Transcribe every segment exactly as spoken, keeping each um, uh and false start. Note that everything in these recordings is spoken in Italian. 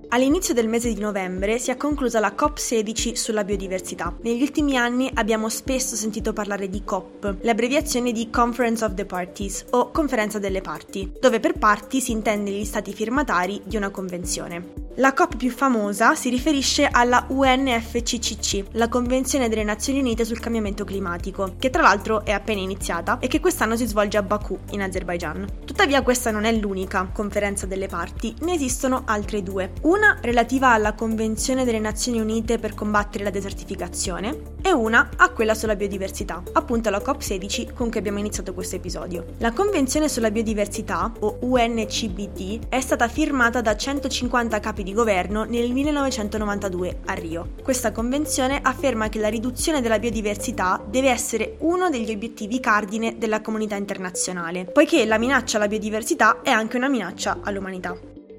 All'inizio del mese di novembre si è conclusa la COP sedici sulla biodiversità. Negli ultimi anni abbiamo spesso sentito parlare di COP, l'abbreviazione di Conference of the Parties o Conferenza delle Parti, dove per parti si intende gli stati firmatari di una convenzione. La COP più famosa si riferisce alla U N F C C C, la Convenzione delle Nazioni Unite sul cambiamento climatico, che tra l'altro è appena iniziata e che quest'anno si svolge a Baku, in Azerbaijan. Tuttavia questa non è l'unica conferenza delle parti, ne esistono altre due. Una relativa alla Convenzione delle Nazioni Unite per combattere la desertificazione e una a quella sulla biodiversità, appunto la COP sedici con cui abbiamo iniziato questo episodio. La Convenzione sulla biodiversità, o U N C B D, è stata firmata da centocinquanta capi di governo nel millenovecentonovantadue a Rio. Questa convenzione afferma che la riduzione della biodiversità deve essere uno degli obiettivi cardine della comunità internazionale, poiché la minaccia alla biodiversità è anche una minaccia all'umanità.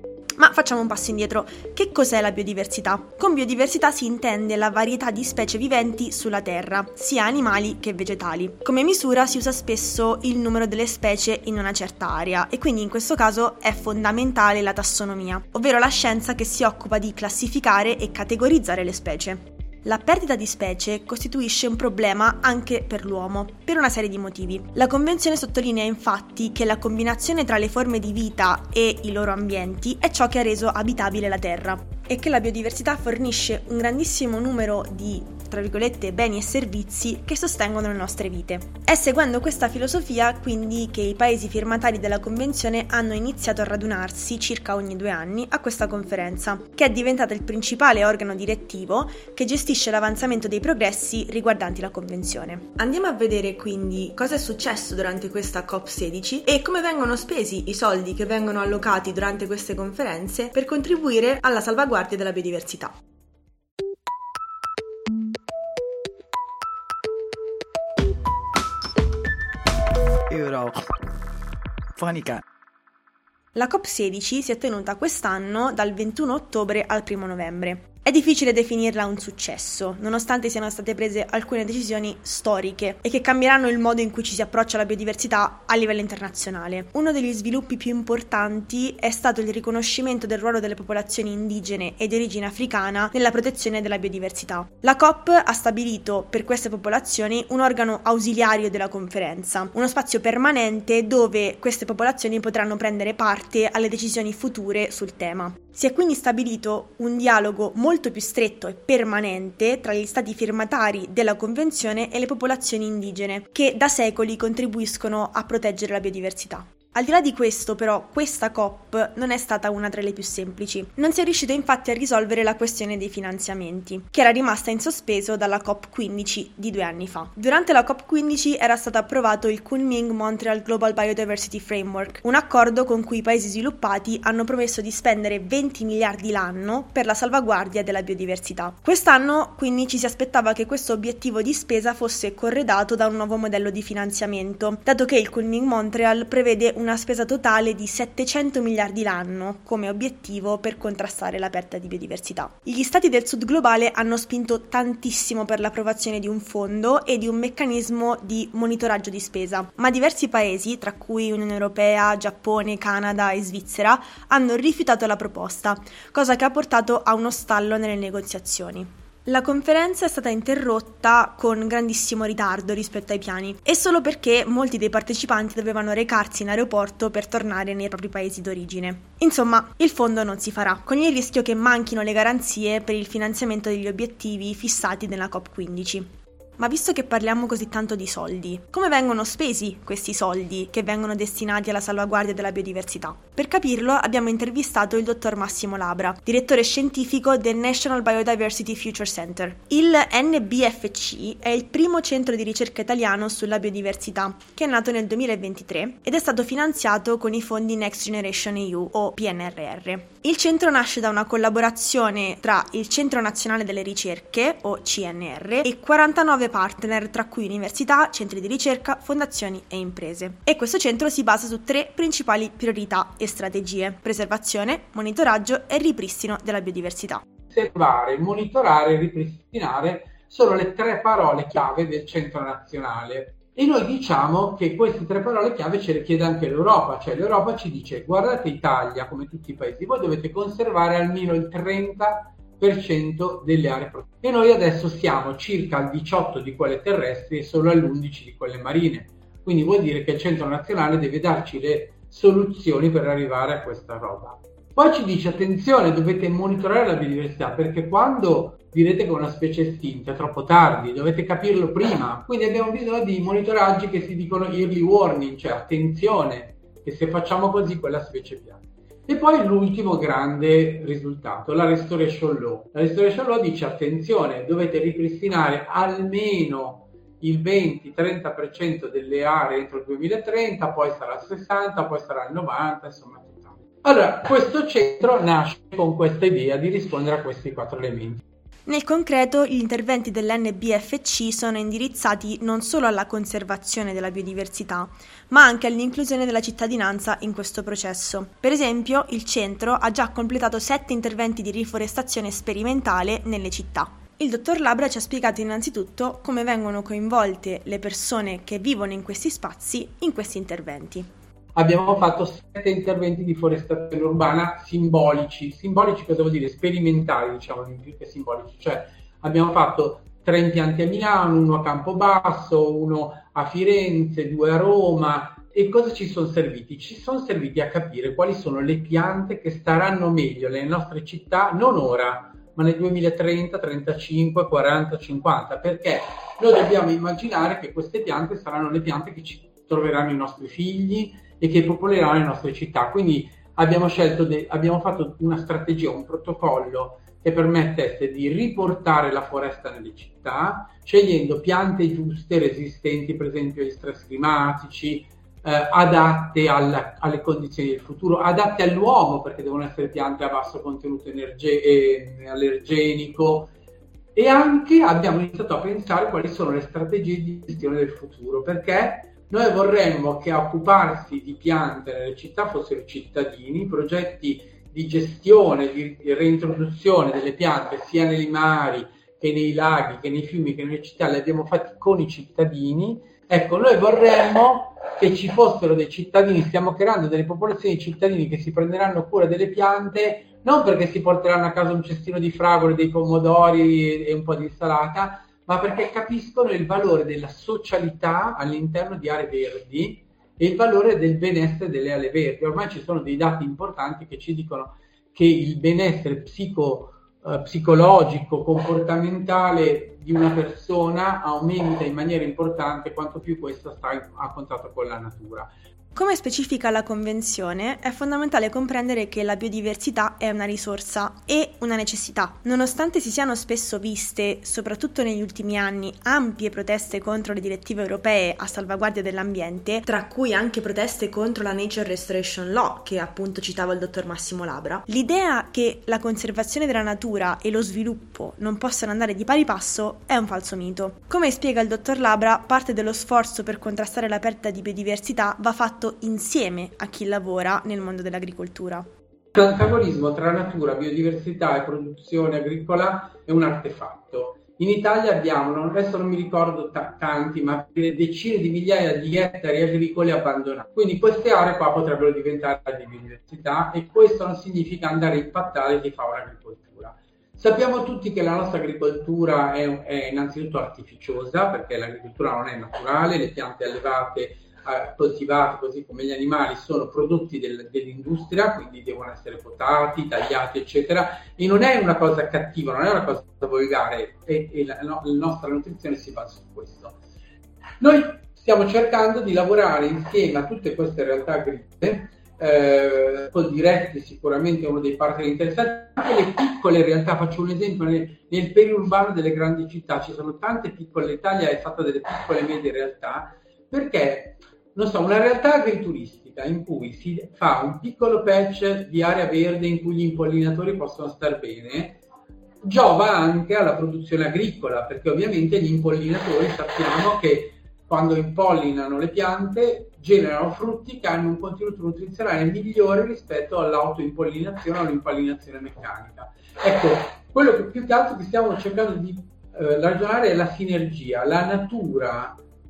Ma facciamo un passo indietro. Che cos'è la biodiversità? Con biodiversità si intende la varietà di specie viventi sulla Terra, sia animali che vegetali. Come misura si usa spesso il numero delle specie in una certa area e quindi in questo caso è fondamentale la tassonomia, ovvero la scienza che si occupa di classificare e categorizzare le specie. La perdita di specie costituisce un problema anche per l'uomo, per una serie di motivi. La Convenzione sottolinea infatti che la combinazione tra le forme di vita e i loro ambienti è ciò che ha reso abitabile la Terra e che la biodiversità fornisce un grandissimo numero di, tra virgolette, beni e servizi che sostengono le nostre vite. È seguendo questa filosofia quindi che i paesi firmatari della Convenzione hanno iniziato a radunarsi circa ogni due anni a questa conferenza, che è diventata il principale organo direttivo che gestisce l'avanzamento dei progressi riguardanti la Convenzione. Andiamo a vedere quindi cosa è successo durante questa COP sedici e come vengono spesi i soldi che vengono allocati durante queste conferenze per contribuire alla salvaguardia della biodiversità. Eurofonica. La COP sedici si è tenuta quest'anno dal ventuno ottobre al primo novembre. È difficile definirla un successo, nonostante siano state prese alcune decisioni storiche e che cambieranno il modo in cui ci si approccia alla biodiversità a livello internazionale. Uno degli sviluppi più importanti è stato il riconoscimento del ruolo delle popolazioni indigene e di origine africana nella protezione della biodiversità. La COP ha stabilito per queste popolazioni un organo ausiliario della conferenza, uno spazio permanente dove queste popolazioni potranno prendere parte alle decisioni future sul tema. Si è quindi stabilito un dialogo molto più stretto e permanente tra gli stati firmatari della Convenzione e le popolazioni indigene, che da secoli contribuiscono a proteggere la biodiversità. Al di là di questo, però, questa COP non è stata una tra le più semplici. Non si è riuscito infatti a risolvere la questione dei finanziamenti, che era rimasta in sospeso dalla COP quindici di due anni fa. Durante la COP quindici era stato approvato il Kunming-Montreal Global Biodiversity Framework, un accordo con cui i paesi sviluppati hanno promesso di spendere venti miliardi l'anno per la salvaguardia della biodiversità. Quest'anno, quindi, ci si aspettava che questo obiettivo di spesa fosse corredato da un nuovo modello di finanziamento, dato che il Kunming-Montreal prevede una spesa totale di settecento miliardi l'anno come obiettivo per contrastare la perdita di biodiversità. Gli stati del sud globale hanno spinto tantissimo per l'approvazione di un fondo e di un meccanismo di monitoraggio di spesa, ma diversi paesi, tra cui Unione Europea, Giappone, Canada e Svizzera, hanno rifiutato la proposta, cosa che ha portato a uno stallo nelle negoziazioni. La conferenza è stata interrotta con grandissimo ritardo rispetto ai piani e solo perché molti dei partecipanti dovevano recarsi in aeroporto per tornare nei propri paesi d'origine. Insomma, il fondo non si farà, con il rischio che manchino le garanzie per il finanziamento degli obiettivi fissati nella COP quindici. Ma visto che parliamo così tanto di soldi, come vengono spesi questi soldi che vengono destinati alla salvaguardia della biodiversità? Per capirlo abbiamo intervistato il dottor Massimo Labra, direttore scientifico del National Biodiversity Future Center. Il N B F C è il primo centro di ricerca italiano sulla biodiversità, che è nato nel duemilaventitré ed è stato finanziato con i fondi Next Generation E U o P N R R. Il centro nasce da una collaborazione tra il Centro Nazionale delle Ricerche, o C N R, e quarantanove partner, tra cui università, centri di ricerca, fondazioni e imprese. E questo centro si basa su tre principali priorità e strategie: preservazione, monitoraggio e ripristino della biodiversità. Osservare, monitorare e ripristinare sono le tre parole chiave del Centro Nazionale E noi diciamo che queste tre parole chiave ce le chiede anche l'Europa, cioè l'Europa ci dice: guardate Italia, come tutti i paesi, voi dovete conservare almeno il trenta per cento delle aree protette. E noi adesso siamo circa al diciotto di quelle terrestri e solo all'undici di quelle marine. Quindi vuol dire che il Centro Nazionale deve darci le soluzioni per arrivare a questa roba. Poi ci dice: attenzione, dovete monitorare la biodiversità, perché quando direte che è una specie estinta è troppo tardi, dovete capirlo prima. Quindi abbiamo bisogno di monitoraggi che si dicono early warning, cioè attenzione, che se facciamo così quella specie piange. E poi l'ultimo grande risultato, la Restoration Law. La Restoration Law dice: attenzione, dovete ripristinare almeno il venti-trenta per cento delle aree entro il duemilatrenta, poi sarà il sessanta, poi sarà il novanta, insomma. Allora, questo centro nasce con questa idea di rispondere a questi quattro elementi. Nel concreto, gli interventi dell'N B F C sono indirizzati non solo alla conservazione della biodiversità, ma anche all'inclusione della cittadinanza in questo processo. Per esempio, il centro ha già completato sette interventi di riforestazione sperimentale nelle città. Il dottor Labra ci ha spiegato innanzitutto come vengono coinvolte le persone che vivono in questi spazi in questi interventi. Abbiamo fatto sette interventi di forestazione urbana simbolici. Simbolici cosa vuol dire? Sperimentali, diciamo, più che simbolici. Cioè abbiamo fatto tre impianti a Milano, uno a Campobasso, uno a Firenze, due a Roma. E cosa ci sono serviti? Ci sono serviti a capire quali sono le piante che staranno meglio nelle nostre città, non ora, ma nel duemilatrenta, trentacinque, quaranta, cinquanta, perché noi dobbiamo immaginare che queste piante saranno le piante che ci troveranno i nostri figli e che popoleranno le nostre città. Quindi abbiamo scelto, de- abbiamo fatto una strategia, un protocollo che permettesse di riportare la foresta nelle città, scegliendo piante giuste, resistenti per esempio agli stress climatici, eh, adatte alla, alle condizioni del futuro, adatte all'uomo, perché devono essere piante a basso contenuto energe- eh, allergenico. E anche abbiamo iniziato a pensare quali sono le strategie di gestione del futuro, perché noi vorremmo che a occuparsi di piante nelle città fossero i cittadini. Progetti di gestione, di reintroduzione delle piante sia nei mari che nei laghi, che nei fiumi, che nelle città, li abbiamo fatti con i cittadini. Ecco, noi vorremmo che ci fossero dei cittadini, stiamo creando delle popolazioni di cittadini che si prenderanno cura delle piante, non perché si porteranno a casa un cestino di fragole, dei pomodori e un po' di insalata, ma perché capiscono il valore della socialità all'interno di aree verdi e il valore del benessere delle aree verdi. Ormai ci sono dei dati importanti che ci dicono che il benessere psico, eh, psicologico, comportamentale di una persona aumenta in maniera importante quanto più questa sta a contatto con la natura. Come specifica la Convenzione, è fondamentale comprendere che la biodiversità è una risorsa e una necessità. Nonostante si siano spesso viste, soprattutto negli ultimi anni, ampie proteste contro le direttive europee a salvaguardia dell'ambiente, tra cui anche proteste contro la Nature Restoration Law, che appunto citava il dottor Massimo Labra, l'idea che la conservazione della natura e lo sviluppo non possano andare di pari passo è un falso mito. Come spiega il dottor Labra, parte dello sforzo per contrastare la perdita di biodiversità va fatto insieme a chi lavora nel mondo dell'agricoltura. L'antagonismo tra natura, biodiversità e produzione agricola è un artefatto. In Italia abbiamo, adesso non mi ricordo t- tanti, ma decine di migliaia di ettari agricoli abbandonati. Quindi queste aree qua potrebbero diventare di biodiversità e questo non significa andare a impattare chi fa un'agricoltura. Sappiamo tutti che la nostra agricoltura è, è innanzitutto artificiosa, perché l'agricoltura non è naturale, le piante allevate coltivati così come gli animali sono prodotti del, dell'industria, quindi devono essere potati, tagliati eccetera, e non è una cosa cattiva, non è una cosa volgare e, e la, no, la nostra nutrizione si basa su questo. Noi stiamo cercando di lavorare insieme a tutte queste realtà agricole, eh, Coldiretti sicuramente è uno dei partner interessanti, anche le piccole realtà. Faccio un esempio: nel, nel periurbano delle grandi città ci sono tante piccole, l'Italia è fatta delle piccole e medie realtà, perché non so, una realtà agrituristica in cui si fa un piccolo patch di area verde in cui gli impollinatori possono star bene, giova anche alla produzione agricola, perché ovviamente gli impollinatori sappiamo che quando impollinano le piante generano frutti che hanno un contenuto nutrizionale migliore rispetto all'autoimpollinazione o all'impollinazione meccanica. Ecco, quello che più che altro che stiamo cercando di eh, ragionare è la sinergia, la natura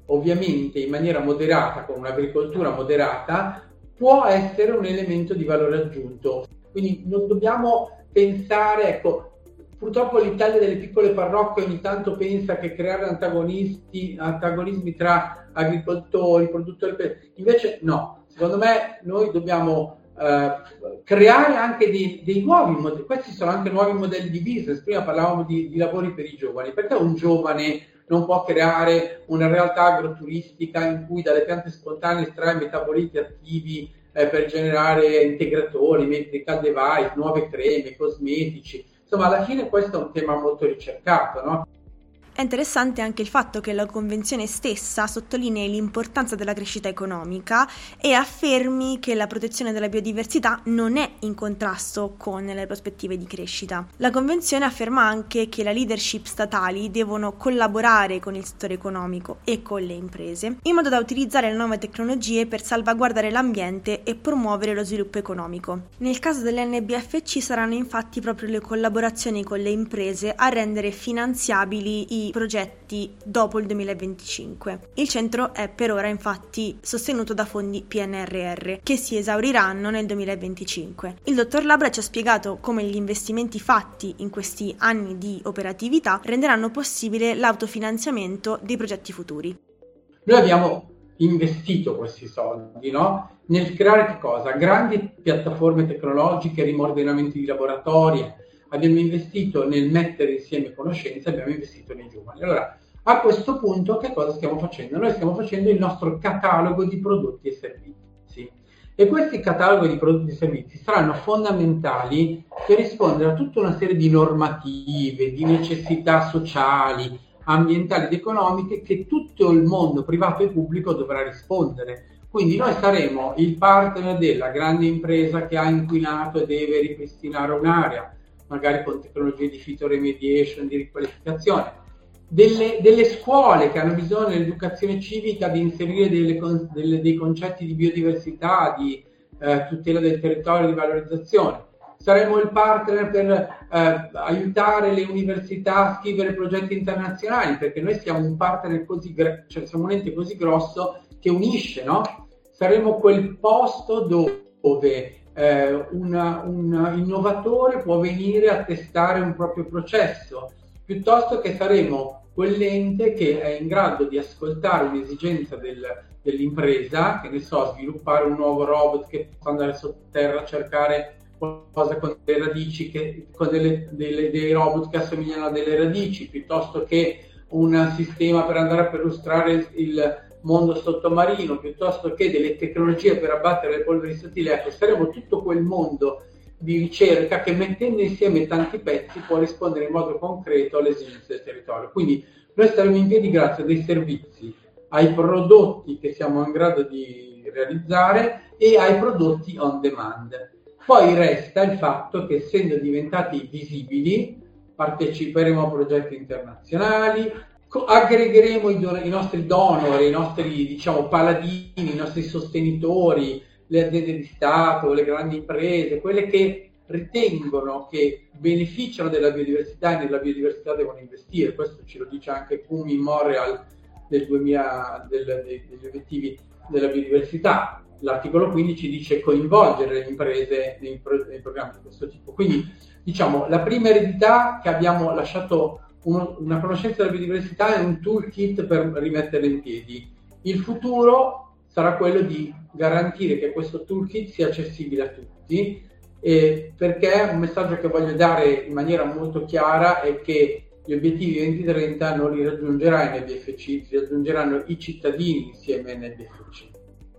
ovviamente in maniera moderata, con un'agricoltura moderata, può essere un elemento di valore aggiunto. Quindi non dobbiamo pensare, ecco, purtroppo l'Italia delle piccole parrocchie ogni tanto pensa che creare antagonisti, antagonismi tra agricoltori, produttori, invece no, secondo me noi dobbiamo eh, creare anche dei, dei nuovi modelli, questi sono anche nuovi modelli di business, prima parlavamo di, di lavori per i giovani, perché un giovane non può creare una realtà agroturistica in cui dalle piante spontanee estrae metaboliti attivi eh, per generare integratori, medical device, nuove creme, cosmetici. Insomma, alla fine questo è un tema molto ricercato, no? È interessante anche il fatto che la Convenzione stessa sottolinei l'importanza della crescita economica e affermi che la protezione della biodiversità non è in contrasto con le prospettive di crescita. La Convenzione afferma anche che le leadership statali devono collaborare con il settore economico e con le imprese in modo da utilizzare le nuove tecnologie per salvaguardare l'ambiente e promuovere lo sviluppo economico. Nel caso dell'N B F C saranno infatti proprio le collaborazioni con le imprese a rendere finanziabili i progetti dopo il duemilaventicinque. Il centro è per ora infatti sostenuto da fondi P N R R che si esauriranno nel duemilaventicinque. Il dottor Labra ci ha spiegato come gli investimenti fatti in questi anni di operatività renderanno possibile l'autofinanziamento dei progetti futuri. Noi abbiamo investito questi soldi, no? Nel creare che cosa? Grandi piattaforme tecnologiche, rimordinamenti di laboratori. Abbiamo investito nel mettere insieme conoscenze, abbiamo investito nei giovani. Allora, a questo punto che cosa stiamo facendo? Noi stiamo facendo il nostro catalogo di prodotti e servizi. E questi cataloghi di prodotti e servizi saranno fondamentali per rispondere a tutta una serie di normative, di necessità sociali, ambientali ed economiche che tutto il mondo privato e pubblico dovrà rispondere. Quindi noi saremo il partner della grande impresa che ha inquinato e deve ripristinare un'area, magari con tecnologie di phytoremediation, di riqualificazione, delle, delle scuole che hanno bisogno nell'educazione civica di inserire delle, delle, dei concetti di biodiversità, di eh, tutela del territorio, di valorizzazione. Saremo il partner per eh, aiutare le università a scrivere progetti internazionali, perché noi siamo un partner così, cioè siamo un ente così grosso che unisce, no? Saremo quel posto dove Eh, una, un innovatore può venire a testare un proprio processo, piuttosto che saremo quell'ente che è in grado di ascoltare un'esigenza del, dell'impresa, che ne so, sviluppare un nuovo robot che possa andare sotterra a cercare qualcosa con delle radici, che, con delle, delle, dei robot che assomigliano a delle radici, piuttosto che un sistema per andare a perlustrare il, il mondo sottomarino, piuttosto che delle tecnologie per abbattere le polveri sottili. Ecco, saremo tutto quel mondo di ricerca che, mettendo insieme tanti pezzi, può rispondere in modo concreto alle esigenze del territorio. Quindi noi staremo in piedi grazie a dei servizi, ai prodotti che siamo in grado di realizzare e ai prodotti on demand. Poi resta il fatto che, essendo diventati visibili, parteciperemo a progetti internazionali, aggregheremo i, don- i nostri donor, i nostri, diciamo, paladini, i nostri sostenitori, le aziende di Stato, le grandi imprese, quelle che ritengono che beneficiano della biodiversità e nella biodiversità devono investire. Questo ce lo dice anche Cum in Montreal del duemila, del, dei, degli obiettivi della biodiversità. L'articolo quindici dice coinvolgere le imprese nei, pro- nei programmi di questo tipo. Quindi, diciamo, la prima eredità che abbiamo lasciato, uno, una conoscenza della biodiversità, è un toolkit per rimetterla in piedi. Il futuro sarà quello di garantire che questo toolkit sia accessibile a tutti, eh, perché un messaggio che voglio dare in maniera molto chiara è che gli obiettivi duemilatrenta non li raggiungerà N B F C, li raggiungeranno i cittadini insieme a N B F C.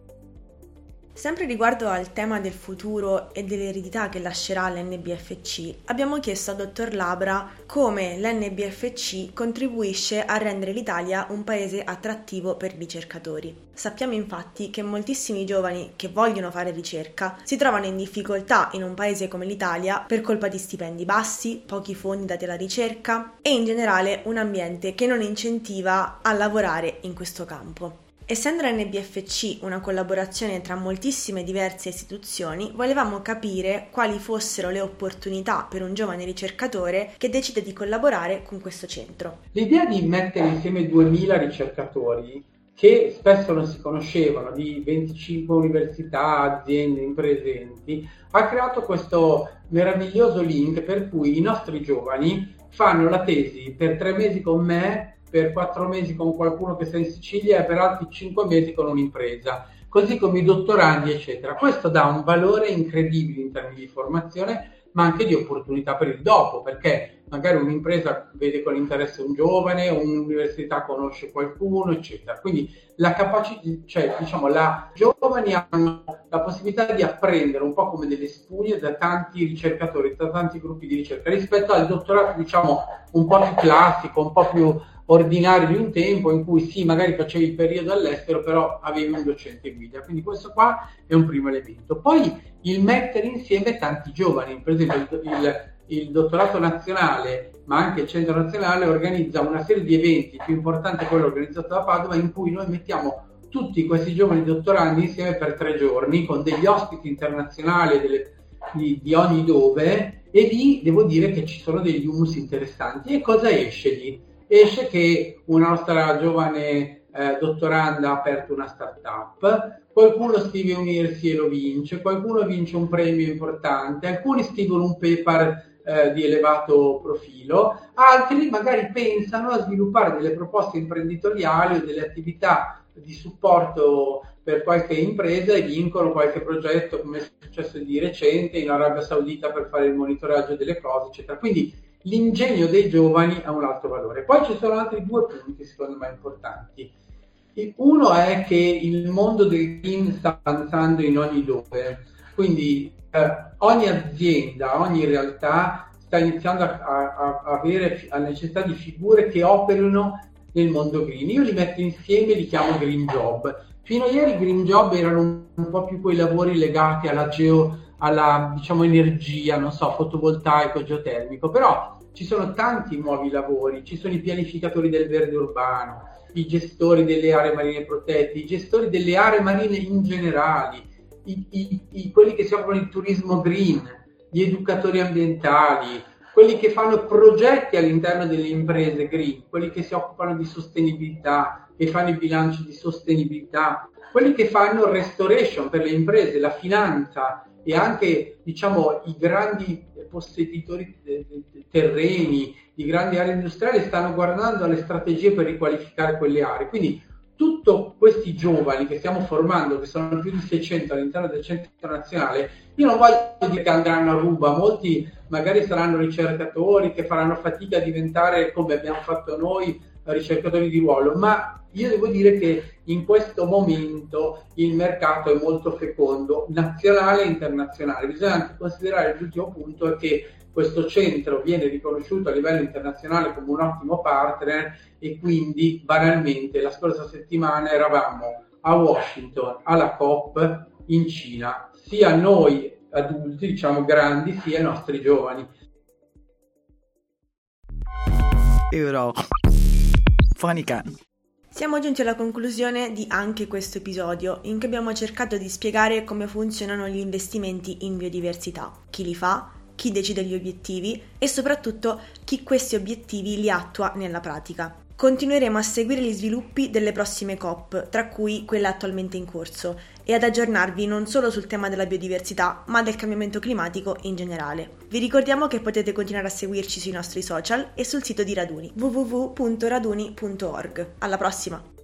Sempre riguardo al tema del futuro e dell'eredità che lascerà l'N B F C, abbiamo chiesto al dottor Labra come l'N B F C contribuisce a rendere l'Italia un paese attrattivo per i ricercatori. Sappiamo infatti che moltissimi giovani che vogliono fare ricerca si trovano in difficoltà in un paese come l'Italia per colpa di stipendi bassi, pochi fondi dati alla ricerca e in generale un ambiente che non incentiva a lavorare in questo campo. Essendo l'N B F C una collaborazione tra moltissime diverse istituzioni, volevamo capire quali fossero le opportunità per un giovane ricercatore che decide di collaborare con questo centro. L'idea di mettere insieme duemila ricercatori che spesso non si conoscevano, di venticinque università, aziende, imprese, enti, ha creato questo meraviglioso link per cui i nostri giovani fanno la tesi per tre mesi con me, per quattro mesi con qualcuno che sta in Sicilia e per altri cinque mesi con un'impresa, così come i dottorandi, eccetera. Questo dà un valore incredibile in termini di formazione, ma anche di opportunità per il dopo, perché magari un'impresa vede con interesse un giovane, un'università conosce qualcuno, eccetera. Quindi la capacità, cioè diciamo, la giovani hanno la possibilità di apprendere un po' come delle spugne da tanti ricercatori, da tanti gruppi di ricerca, rispetto al dottorato, diciamo, un po' più classico, un po' più ordinario di un tempo, in cui sì, magari facevi il periodo all'estero, però avevi un docente guida. Quindi questo qua è un primo elemento. Poi il mettere insieme tanti giovani, per esempio il, il, il dottorato nazionale, ma anche il centro nazionale organizza una serie di eventi, più importante quello organizzato da Padova, in cui noi mettiamo tutti questi giovani dottorandi insieme per tre giorni, con degli ospiti internazionali delle, di, di ogni dove, e lì devo dire che ci sono degli humus interessanti. E cosa esce lì? Esce che una nostra giovane eh, dottoranda ha aperto una startup, qualcuno scrive un I R S I e lo vince, qualcuno vince un premio importante, alcuni scrivono un paper eh, di elevato profilo, altri magari pensano a sviluppare delle proposte imprenditoriali o delle attività di supporto per qualche impresa e vincono qualche progetto, come è successo di recente in Arabia Saudita per fare il monitoraggio delle cose, eccetera. Quindi l'ingegno dei giovani ha un alto valore. Poi ci sono altri due punti secondo me importanti. Uno è che il mondo del green sta avanzando in ogni dove, quindi eh, ogni azienda, ogni realtà sta iniziando a, a, a avere la necessità di figure che operino nel mondo green. Io li metto insieme e li chiamo green job. Fino a ieri green job erano un, un po' più quei lavori legati alla geo, alla diciamo energia, non so, fotovoltaico, geotermico, però ci sono tanti nuovi lavori, ci sono i pianificatori del verde urbano, i gestori delle aree marine protette, i gestori delle aree marine in generale, i, i, i, quelli che si occupano di turismo green, gli educatori ambientali, quelli che fanno progetti all'interno delle imprese green, quelli che si occupano di sostenibilità, che fanno i bilanci di sostenibilità, quelli che fanno restoration per le imprese, la finanza e anche diciamo i grandi posseditori di terreni, i grandi aree industriali stanno guardando alle strategie per riqualificare quelle aree. Quindi tutti questi giovani che stiamo formando, che sono più di seicento all'interno del centro nazionale, io non voglio dire che andranno a ruba, molti magari saranno ricercatori che faranno fatica a diventare, come abbiamo fatto noi, ricercatori di ruolo, ma io devo dire che in questo momento il mercato è molto fecondo, nazionale e internazionale. Bisogna anche considerare, l'ultimo punto è che questo centro viene riconosciuto a livello internazionale come un ottimo partner e quindi banalmente la scorsa settimana eravamo a Washington alla COP in Cina, sia noi adulti, diciamo grandi, sia i nostri giovani. Euro Fonica. Siamo giunti alla conclusione di anche questo episodio, in cui abbiamo cercato di spiegare come funzionano gli investimenti in biodiversità, chi li fa, chi decide gli obiettivi e soprattutto chi questi obiettivi li attua nella pratica. Continueremo a seguire gli sviluppi delle prossime COP, tra cui quella attualmente in corso, e ad aggiornarvi non solo sul tema della biodiversità, ma del cambiamento climatico in generale. Vi ricordiamo che potete continuare a seguirci sui nostri social e sul sito di Raduni, w w w punto raduni punto org. Alla prossima!